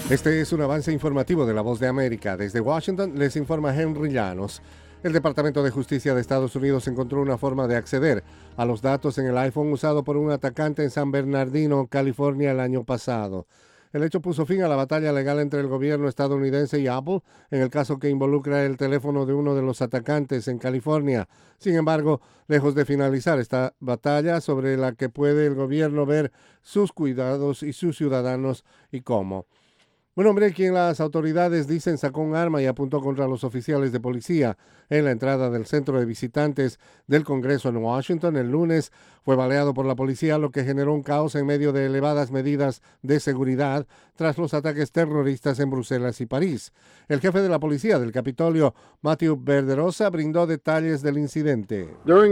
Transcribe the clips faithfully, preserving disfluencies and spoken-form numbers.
Este es un avance informativo de La Voz de América. Desde Washington les informa Henry Llanos. El Departamento de Justicia de Estados Unidos encontró una forma de acceder a los datos en el iPhone usado por un atacante en San Bernardino, California, el año pasado. El hecho puso fin a la batalla legal entre el gobierno estadounidense y Apple en el caso que involucra el teléfono de uno de los atacantes en California. Sin embargo, lejos de finalizar esta batalla sobre la que puede el gobierno ver sus cuidados y sus ciudadanos y cómo. Un hombre quien las autoridades dicen sacó un arma y apuntó contra los oficiales de policía en la entrada del centro de visitantes del Congreso en Washington el lunes fue baleado por la policía, lo que generó un caos en medio de elevadas medidas de seguridad tras los ataques terroristas en Bruselas y París. El jefe de la policía del Capitolio, Matthew Verderosa, brindó detalles del incidente.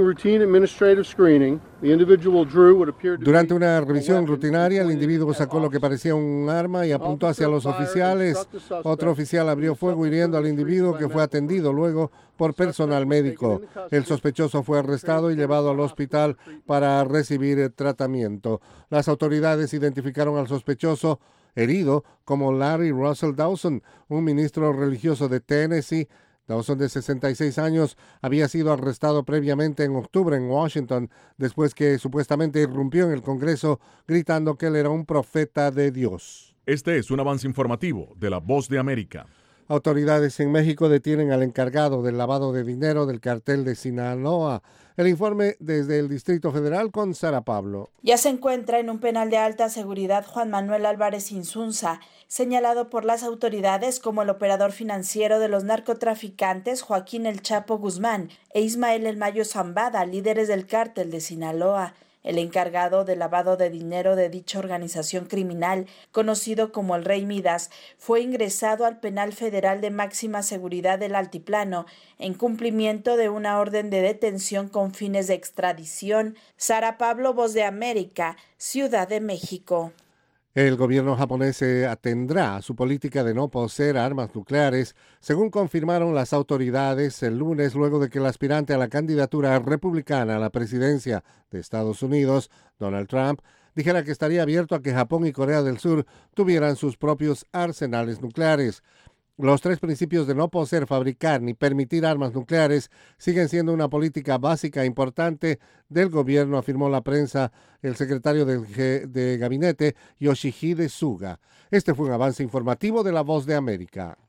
Durante una revisión rutinaria, el individuo sacó lo que parecía un arma y apuntó hacia los oficiales. Otro oficial abrió fuego hiriendo al individuo, que fue atendido luego por personal médico. El sospechoso fue arrestado y llevado al hospital para recibir tratamiento. Las autoridades identificaron al sospechoso herido como Larry Russell Dawson, un ministro religioso de Tennessee. Dawson, de sesenta y seis años, había sido arrestado previamente en octubre en Washington después que supuestamente irrumpió en el Congreso gritando que él era un profeta de Dios. Este es un avance informativo de La Voz de América. Autoridades en México detienen al encargado del lavado de dinero del cartel de Sinaloa. El informe desde el Distrito Federal con Sara Pablo. Ya se encuentra en un penal de alta seguridad Juan Manuel Álvarez Insunza, señalado por las autoridades como el operador financiero de los narcotraficantes Joaquín El Chapo Guzmán e Ismael El Mayo Zambada, líderes del cártel de Sinaloa. El encargado de lavado de dinero de dicha organización criminal, conocido como el Rey Midas, fue ingresado al penal federal de máxima seguridad del Altiplano en cumplimiento de una orden de detención con fines de extradición. Sara Pablo, Voz de América, Ciudad de México. El gobierno japonés se atendrá a su política de no poseer armas nucleares, según confirmaron las autoridades el lunes, luego de que el aspirante a la candidatura republicana a la presidencia de Estados Unidos, Donald Trump, dijera que estaría abierto a que Japón y Corea del Sur tuvieran sus propios arsenales nucleares. Los tres principios de no poseer, fabricar ni permitir armas nucleares siguen siendo una política básica e importante del gobierno, afirmó la prensa el secretario de, de gabinete Yoshihide Suga. Este fue un avance informativo de La Voz de América.